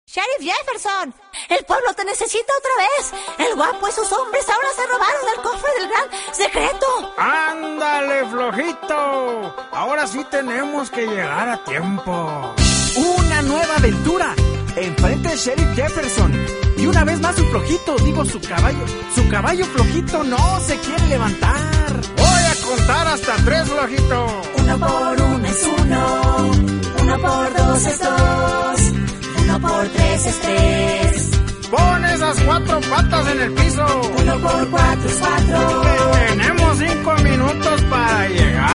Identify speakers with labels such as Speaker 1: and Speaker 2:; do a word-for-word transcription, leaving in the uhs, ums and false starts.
Speaker 1: Sheriff Jefferson, el pueblo te necesita otra vez. El guapo y sus hombres ahora se robaron el cofre del gran secreto.
Speaker 2: ¡Ándale, flojito! Ahora sí tenemos que llegar a tiempo.
Speaker 3: Una nueva aventura enfrente de Sheriff Jefferson. Y una vez más su flojito, digo su caballo. Su caballo flojito no se quiere levantar.
Speaker 2: Voy a contar hasta tres, flojito.
Speaker 1: Uno por uno es uno, uno por dos es dos, uno por tres es tres.
Speaker 2: Pon esas cuatro patas en el piso.
Speaker 1: Uno por cuatro es cuatro.
Speaker 2: Tenemos cinco minutos para llegar.